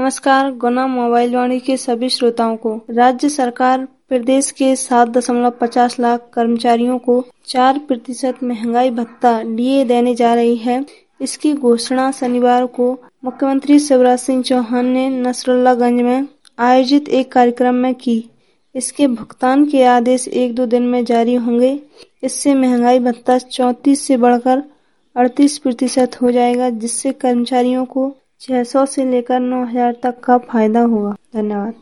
नमस्कार। गुना मोबाइल वाणी के सभी श्रोताओं को राज्य सरकार प्रदेश के 7.50 लाख कर्मचारियों को 4% महंगाई भत्ता डीए देने जा रही है। इसकी घोषणा शनिवार को मुख्यमंत्री शिवराज सिंह चौहान ने नसरुल्लागंज में आयोजित एक कार्यक्रम में की। इसके भुगतान के आदेश 1-2 दिन में जारी होंगे। इससे महंगाई भत्ता 34 से बढ़कर 38% हो जाएगा, जिससे कर्मचारियों को 600 से लेकर 9,000 तक का फायदा होगा। धन्यवाद।